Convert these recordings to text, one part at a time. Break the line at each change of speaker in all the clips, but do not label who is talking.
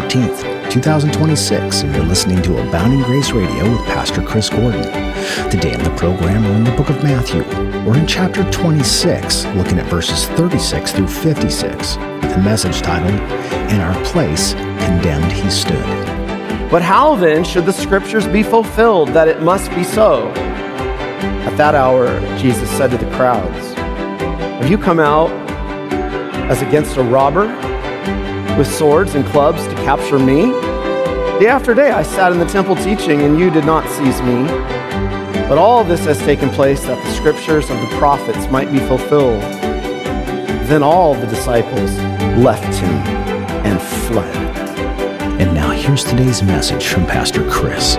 14th, 2026, and you're listening to Abounding Grace Radio with Pastor Chris Gordon. Today on the program, we're in the book of Matthew. We're in chapter 26, looking at verses 36 through 56, with a message titled, "In Our Place, Condemned He Stood."
But how then should the scriptures be fulfilled that it must be so? At that hour, Jesus said to the crowds, "Have you come out as against a robber with swords and clubs to capture me? Day after day I sat in the temple teaching, and you did not seize me. But all this has taken place that the scriptures of the prophets might be fulfilled." Then all the disciples left him and fled.
And now here's today's message from Pastor Chris.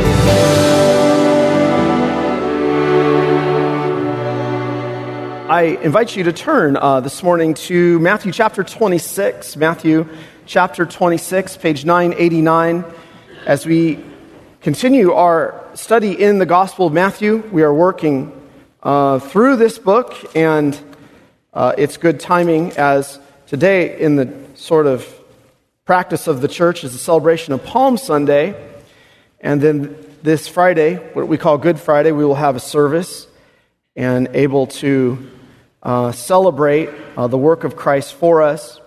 I invite you to turn this morning to Matthew chapter 26. Matthew chapter 26, page 989. As we continue our study in the Gospel of Matthew, we are working through this book, and it's good timing as today in the sort of practice of the church is the celebration of Palm Sunday. And then this Friday, what we call Good Friday, we will have a service and able to celebrate the work of Christ for us,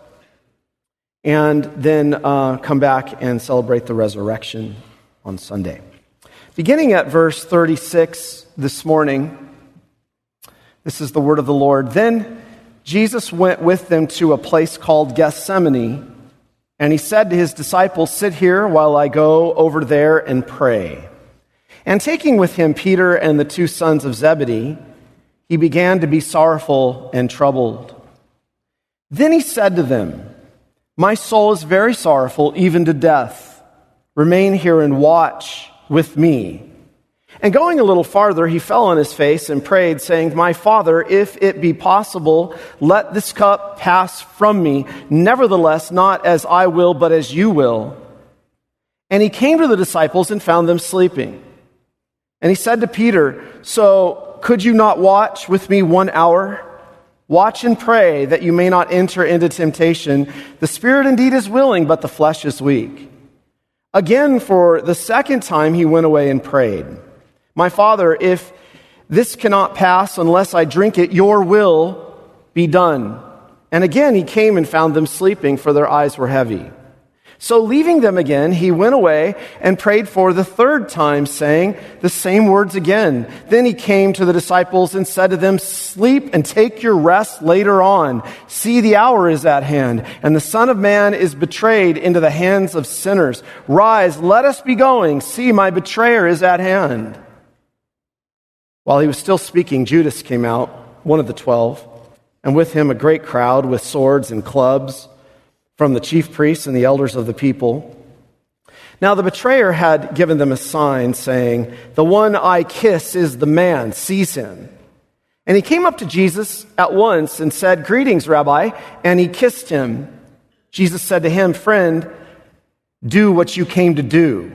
and then come back and celebrate the resurrection on Sunday. Beginning at verse 36 this morning, this is the word of the Lord. Then Jesus went with them to a place called Gethsemane, and he said to his disciples, "Sit here while I go over there and pray." And taking with him Peter and the two sons of Zebedee, he began to be sorrowful and troubled. Then he said to them, "My soul is very sorrowful, even to death. Remain here and watch with me." And going a little farther, he fell on his face and prayed, saying, "My Father, if it be possible, let this cup pass from me. Nevertheless, not as I will, but as you will." And he came to the disciples and found them sleeping. And he said to Peter, "So could you not watch with me 1 hour? Watch and pray that you may not enter into temptation. The spirit indeed is willing, but the flesh is weak." Again, for the second time, he went away and prayed, "My Father, if this cannot pass unless I drink it, your will be done." And again he came and found them sleeping, for their eyes were heavy. So leaving them again, he went away and prayed for the third time, saying the same words again. Then he came to the disciples and said to them, "Sleep and take your rest later on. See, the hour is at hand, and the Son of Man is betrayed into the hands of sinners. Rise, let us be going. See, my betrayer is at hand." While he was still speaking, Judas came out, one of the 12, and with him a great crowd with swords and clubs, from the chief priests and the elders of the people. Now the betrayer had given them a sign, saying, "The one I kiss is the man, seize him." And he came up to Jesus at once and said, "Greetings, Rabbi," and he kissed him. Jesus said to him, "Friend, do what you came to do."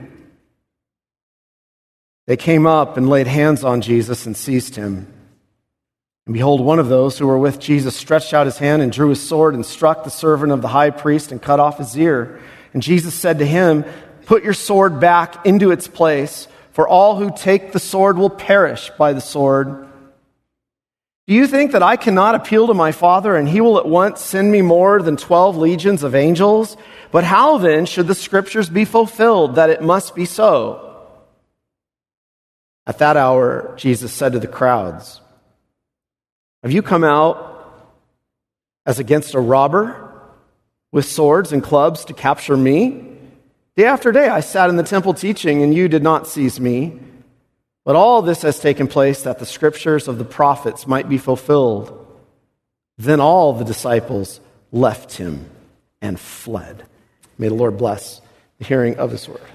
They came up and laid hands on Jesus and seized him. And behold, one of those who were with Jesus stretched out his hand and drew his sword and struck the servant of the high priest and cut off his ear. And Jesus said to him, "Put your sword back into its place, for all who take the sword will perish by the sword. Do you think that I cannot appeal to my Father, and he will at once send me more than 12 legions of angels? But how then should the scriptures be fulfilled that it must be so?" At that hour, Jesus said to the crowds, "Have you come out as against a robber with swords and clubs to capture me? Day after day I sat in the temple teaching, and you did not seize me. But all this has taken place that the scriptures of the prophets might be fulfilled." Then all the disciples left him and fled. May the Lord bless the hearing of his word.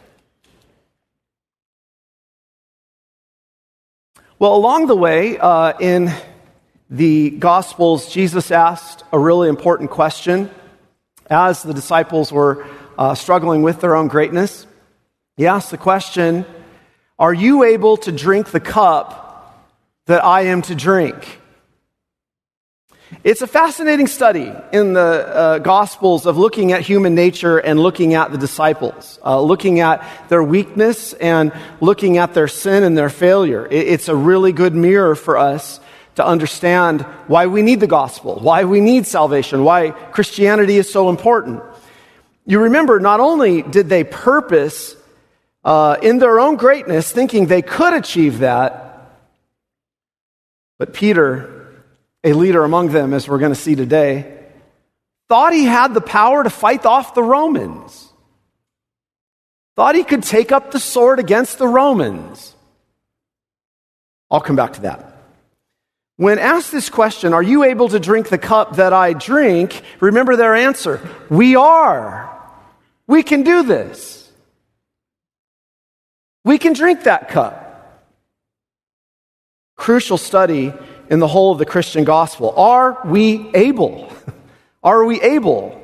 Well, along the way in the Gospels, Jesus asked a really important question as the disciples were struggling with their own greatness. He asked the question, "Are you able to drink the cup that I am to drink?" It's a fascinating study in the Gospels of looking at human nature and looking at the disciples, looking at their weakness and looking at their sin and their failure. It's a really good mirror for us to understand why we need the gospel, why we need salvation, why Christianity is so important. You remember, not only did they purpose in their own greatness, thinking they could achieve that, but Peter, a leader among them, as we're going to see today, thought he had the power to fight off the Romans. Thought he could take up the sword against the Romans. I'll come back to that. When asked this question, are you able to drink the cup that I drink? Remember their answer. We are. We can do this. We can drink that cup. Crucial study in the whole of the Christian gospel. Are we able? Are we able?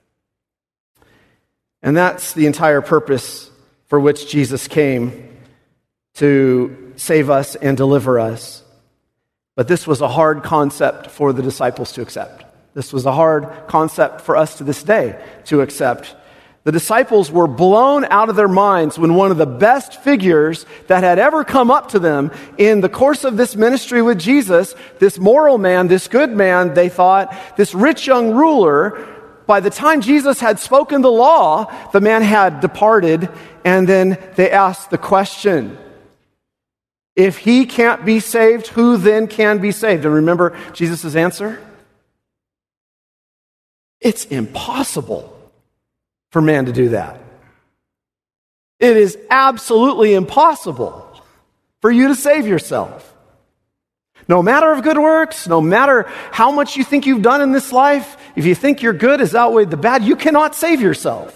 And that's the entire purpose for which Jesus came, to save us and deliver us. But this was a hard concept for the disciples to accept. This was a hard concept for us to this day to accept. The disciples were blown out of their minds when one of the best figures that had ever come up to them in the course of this ministry with Jesus, this moral man, this good man, they thought, this rich young ruler, by the time Jesus had spoken the law, the man had departed, and then they asked the question, if he can't be saved, who then can be saved? And remember Jesus' answer? It's impossible for man to do that. It is absolutely impossible for you to save yourself. No matter of good works, no matter how much you think you've done in this life, if you think your good has outweighed the bad, you cannot save yourself.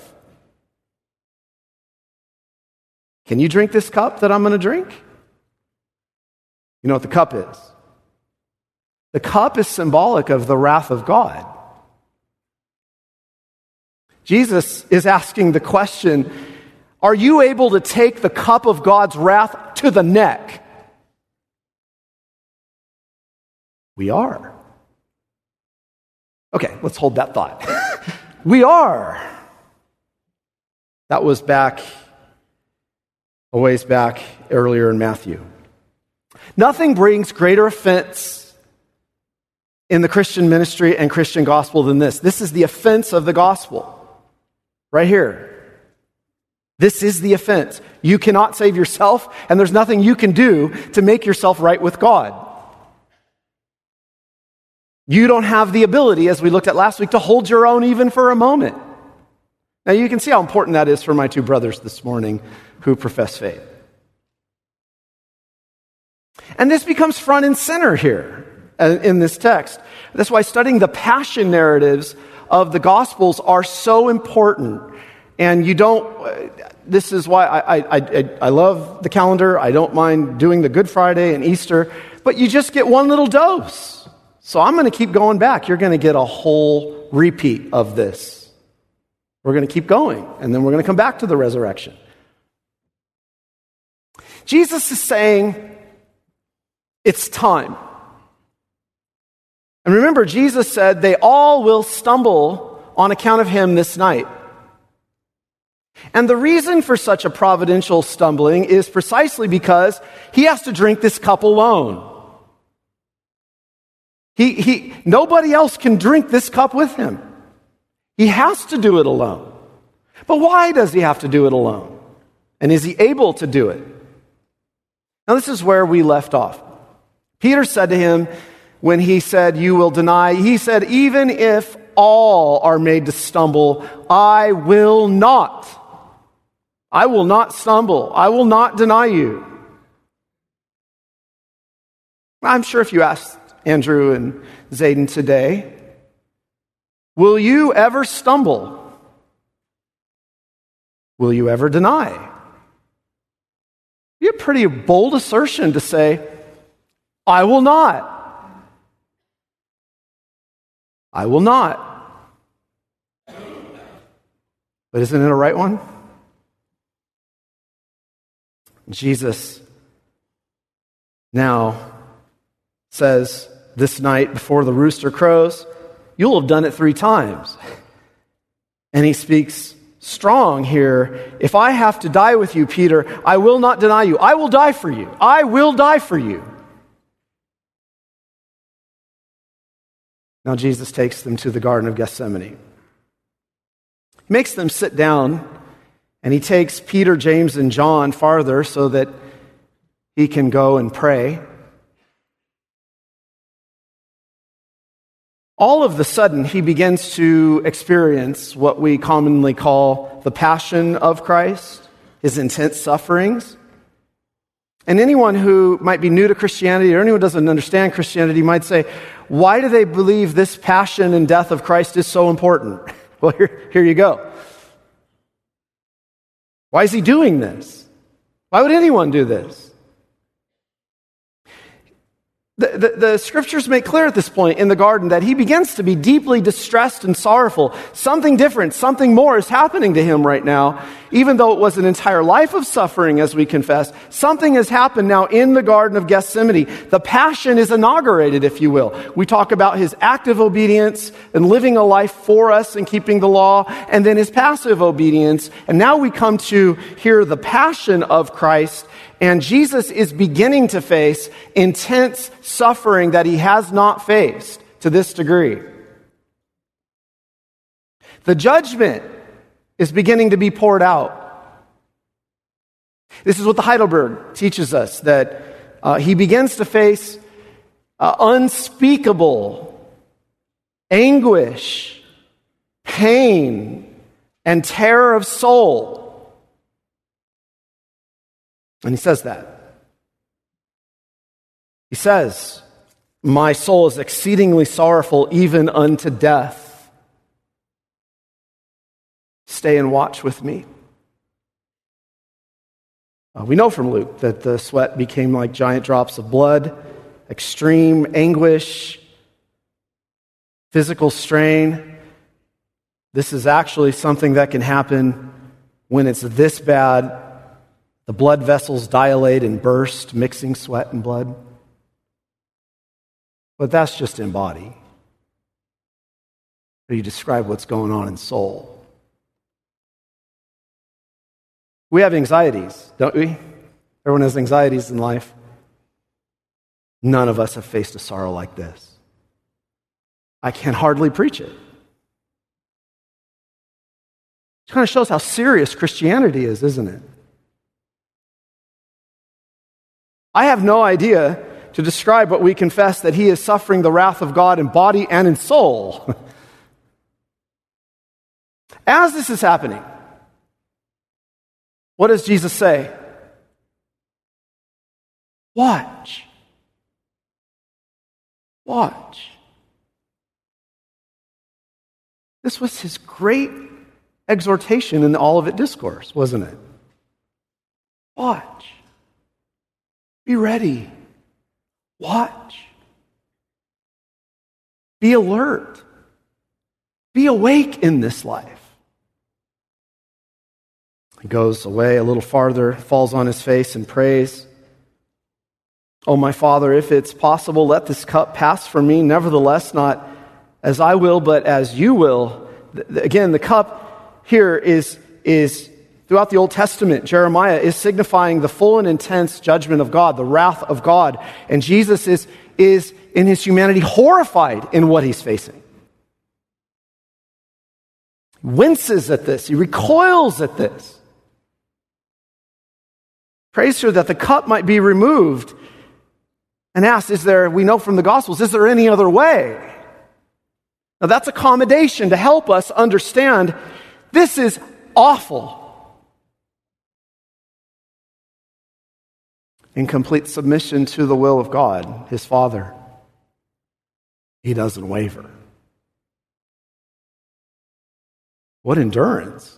Can you drink this cup that I'm going to drink? You know what the cup is? The cup is symbolic of the wrath of God. Jesus is asking the question, are you able to take the cup of God's wrath to the neck? We are. Okay, let's hold that thought. We are. That was a ways back earlier in Matthew. Nothing brings greater offense in the Christian ministry and Christian gospel than this. This is the offense of the gospel. Right here. This is the offense. You cannot save yourself, and there's nothing you can do to make yourself right with God. You don't have the ability, as we looked at last week, to hold your own even for a moment. Now you can see how important that is for my two brothers this morning who profess faith. And this becomes front and center here in this text. That's why studying the passion narratives of the Gospels are so important. And this is why I love the calendar. I don't mind doing the Good Friday and Easter, but you just get one little dose. So I'm going to keep going back. You're going to get a whole repeat of this. We're going to keep going, and then we're going to come back to the resurrection. Jesus is saying, it's time. And remember, Jesus said, they all will stumble on account of him this night. And the reason for such a providential stumbling is precisely because he has to drink this cup alone. Nobody else can drink this cup with him. He has to do it alone. But why does he have to do it alone? And is he able to do it? Now this is where we left off. Peter said to him, when he said, you will deny, he said, even if all are made to stumble, I will not. I will not stumble. I will not deny you. I'm sure if you asked Andrew and Zayden today, will you ever stumble? Will you ever deny? It'd be a pretty bold assertion to say, I will not. I will not. But isn't it a right one? Jesus now says this night before the rooster crows, you'll have done it 3 times. And he speaks strong here. If I have to die with you, Peter, I will not deny you. I will die for you. I will die for you. Now Jesus takes them to the Garden of Gethsemane. He makes them sit down, and he takes Peter, James, and John farther so that he can go and pray. All of a sudden, he begins to experience what we commonly call the passion of Christ, his intense sufferings. And anyone who might be new to Christianity or anyone who doesn't understand Christianity might say, why do they believe this passion and death of Christ is so important? Well, here you go. Why is he doing this? Why would anyone do this? The scriptures make clear at this point in the garden that he begins to be deeply distressed and sorrowful. Something different, something more is happening to him right now. Even though it was an entire life of suffering, as we confess, something has happened now in the Garden of Gethsemane. The passion is inaugurated, if you will. We talk about his active obedience and living a life for us and keeping the law, and then his passive obedience. And now we come to hear the passion of Christ. And Jesus is beginning to face intense suffering that he has not faced to this degree. The judgment is beginning to be poured out. This is what the Heidelberg teaches us, that he begins to face unspeakable anguish, pain, and terror of soul. And he says that. He says, my soul is exceedingly sorrowful, even unto death. Stay and watch with me. We know from Luke that the sweat became like giant drops of blood, extreme anguish, physical strain. This is actually something that can happen when it's this bad. The blood vessels dilate and burst, mixing sweat and blood. But that's just in body. But you describe what's going on in soul. We have anxieties, don't we? Everyone has anxieties in life. None of us have faced a sorrow like this. I can hardly preach it. It kind of shows how serious Christianity is, isn't it? I have no idea to describe what we confess, that he is suffering the wrath of God in body and in soul. As this is happening, what does Jesus say? Watch. Watch. This was his great exhortation in the Olivet Discourse, wasn't it? Watch. Be ready. Watch. Be alert. Be awake in this life. He goes away a little farther, falls on his face and prays. Oh, my Father, if it's possible, let this cup pass from me. Nevertheless, not as I will, but as you will. Again, the cup here is throughout the Old Testament, Jeremiah is signifying the full and intense judgment of God, the wrath of God. And Jesus is in his humanity horrified in what he's facing. He winces at this. He recoils at this. Prays for that the cup might be removed. And asks, we know from the Gospels, is there any other way? Now that's accommodation to help us understand this is awful. In complete submission to the will of God, his Father, he doesn't waver. What endurance.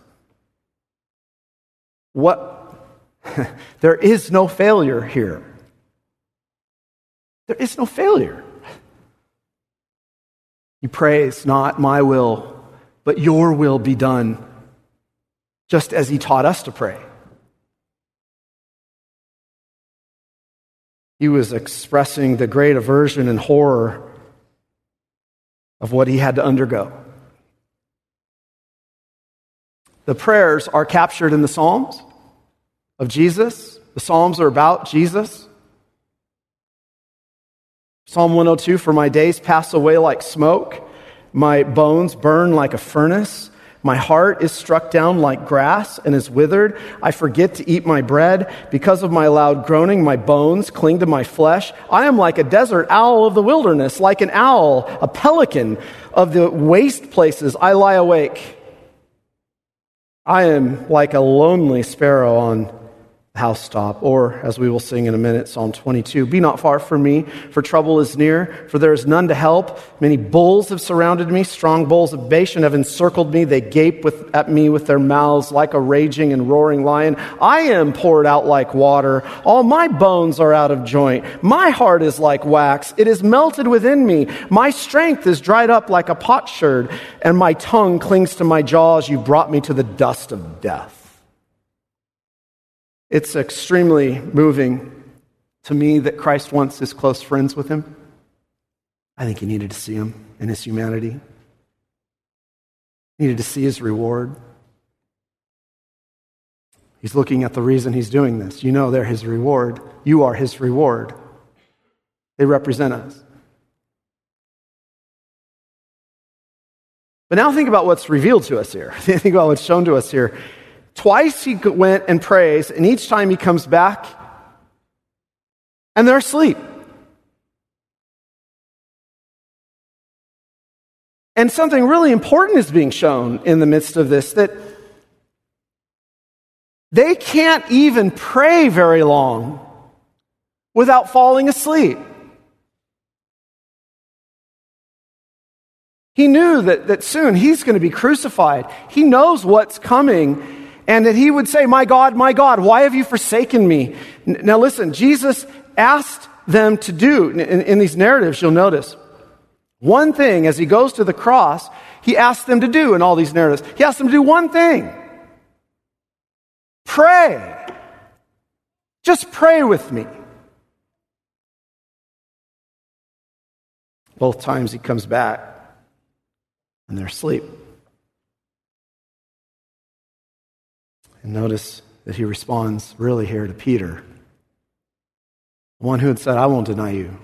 There is no failure here. There is no failure. He prays, not my will, but your will be done, just as he taught us to pray. He was expressing the great aversion and horror of what he had to undergo. The prayers are captured in the Psalms of Jesus. The Psalms are about Jesus. Psalm 102, for my days pass away like smoke. My bones burn like a furnace. My heart is struck down like grass and is withered. I forget to eat my bread. Because of my loud groaning, my bones cling to my flesh. I am like a desert owl of the wilderness, like an owl, a pelican of the waste places. I lie awake. I am like a lonely sparrow on the housetop, or as we will sing in a minute, Psalm 22. Be not far from me, for trouble is near, for there is none to help. Many bulls have surrounded me, strong bulls of Bashan have encircled me. They gape at me with their mouths like a raging and roaring lion. I am poured out like water. All my bones are out of joint. My heart is like wax. It is melted within me. My strength is dried up like a potsherd, and my tongue clings to my jaws. You brought me to the dust of death. It's extremely moving to me that Christ wants his close friends with him. I think he needed to see him in his humanity. He needed to see his reward. He's looking at the reason he's doing this. You know they're his reward. You are his reward. They represent us. But now think about what's revealed to us here. Think about what's shown to us here. Twice he went and prays, and each time he comes back, and they're asleep. And something really important is being shown in the midst of this, that they can't even pray very long without falling asleep. He knew that soon he's going to be crucified. He knows what's coming. And that he would say, my God, why have you forsaken me? Now listen, Jesus asked them to do, in these narratives you'll notice, one thing as he goes to the cross, he asked them to do in all these narratives. He asked them to do one thing. Pray. Just pray with me. Both times he comes back and they're asleep. And notice that he responds really here to Peter, one who had said, I won't deny you.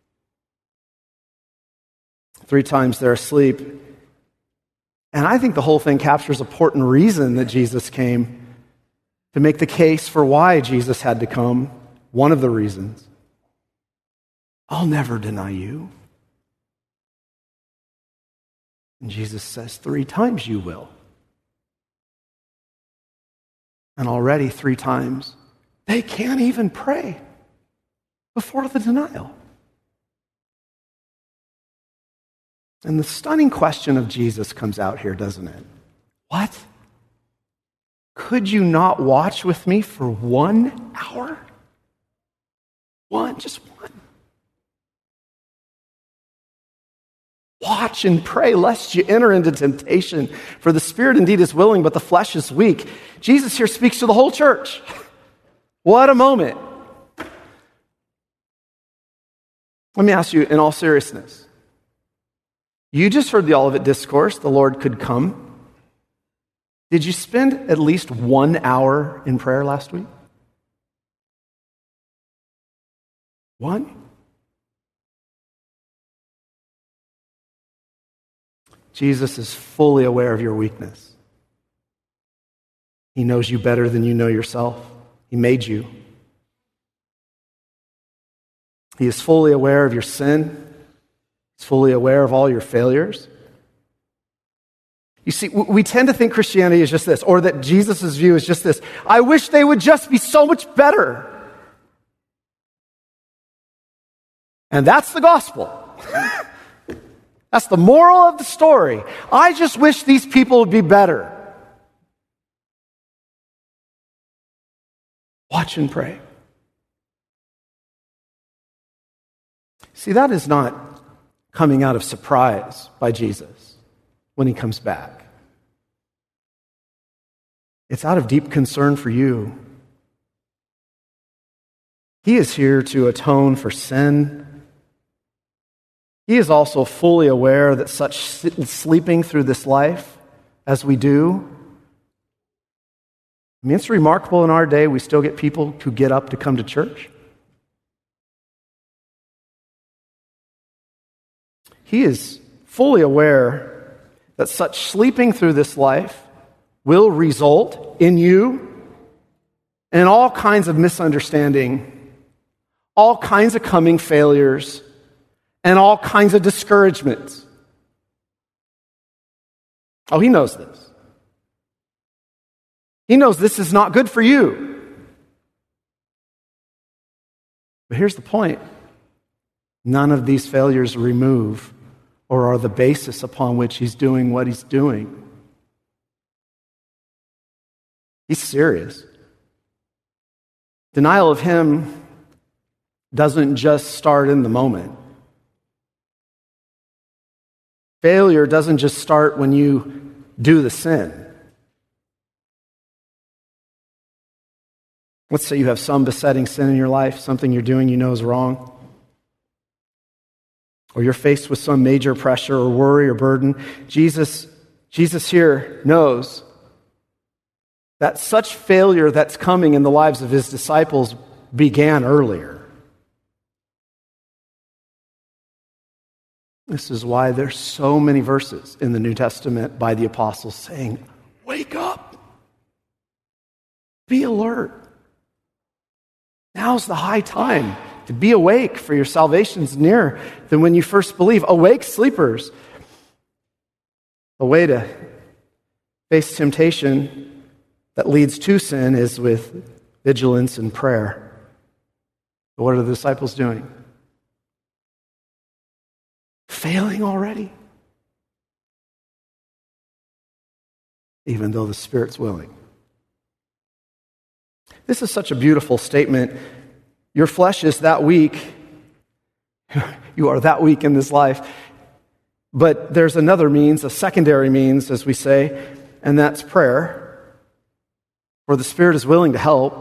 3 times they're asleep. And I think the whole thing captures an important reason that Jesus came, to make the case for why Jesus had to come. One of the reasons. I'll never deny you. And Jesus says, 3 times you will. And already 3 times, they can't even pray before the denial. And the stunning question of Jesus comes out here, doesn't it? What? Could you not watch with me for 1 hour? Just one. Watch and pray lest you enter into temptation. For the spirit indeed is willing, but the flesh is weak. Jesus here speaks to the whole church. What a moment. Let me ask you in all seriousness. You just heard the Olivet Discourse, the Lord could come. Did you spend at least 1 hour in prayer last week? 1? Jesus is fully aware of your weakness. He knows you better than you know yourself. He made you. He is fully aware of your sin. He's fully aware of all your failures. You see, we tend to think Christianity is just this, or that Jesus' view is just this. I wish they would just be so much better. And that's the gospel. That's the moral of the story. I just wish these people would be better. Watch and pray. See, that is not coming out of surprise by Jesus when he comes back. It's out of deep concern for you. He is here to atone for sin He is also fully aware that such sleeping through this life as we do, I mean, it's remarkable in our day we still get people who get up to come to church. He is fully aware that such sleeping through this life will result in you in all kinds of misunderstanding, all kinds of coming failures, and all kinds of discouragements. Oh, he knows this. He knows this is not good for you. But here's the point. None of these failures remove or are the basis upon which he's doing what he's doing. He's serious. Denial of him doesn't just start in the moment. Failure doesn't just start when you do the sin. Let's say you have some besetting sin in your life, something you're doing you know is wrong. Or you're faced with some major pressure or worry or burden. Jesus here knows that such failure that's coming in the lives of his disciples began earlier. This is why there's so many verses in the New Testament by the apostles saying, wake up, be alert. Now's the high time to be awake, for your salvation's nearer than when you first believe. Awake, sleepers. A way to face temptation that leads to sin is with vigilance and prayer. But what are the disciples doing? Failing already? Even though the Spirit's willing. This is such a beautiful statement. Your flesh is that weak. You are that weak in this life. But there's another means, a secondary means, as we say, and that's prayer. For the Spirit is willing to help.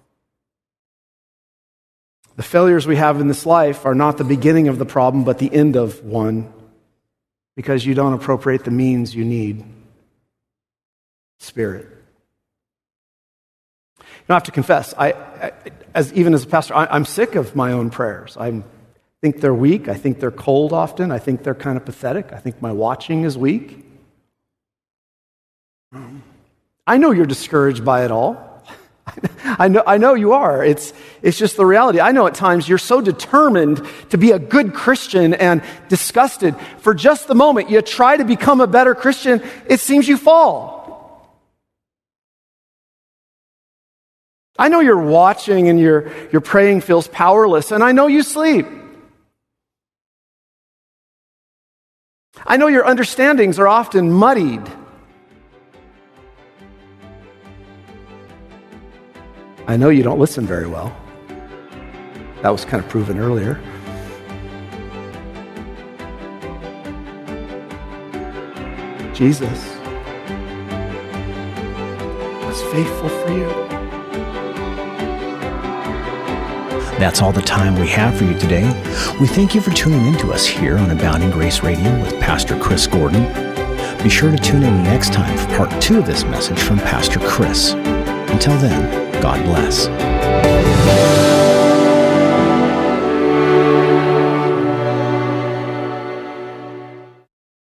The failures we have in this life are not the beginning of the problem, but the end of one, because you don't appropriate the means you need. Spirit. I have to confess, even as a pastor, I'm sick of my own prayers. I think they're weak. I think they're cold often. I think they're kind of pathetic. I think my watching is weak. I know you're discouraged by it all. I know you are. It's just the reality. I know at times you're so determined to be a good Christian and disgusted. For just the moment you try to become a better Christian, it seems you fall. I know you're watching and your praying feels powerless, and I know you sleep. I know your understandings are often muddied. I know you don't listen very well. That was kind of proven earlier. Jesus was faithful for you.
That's all the time we have for you today. We thank you for tuning in to us here on Abounding Grace Radio with Pastor Chris Gordon. Be sure to tune in next time for part 2 of this message from Pastor Chris. Until then, God bless.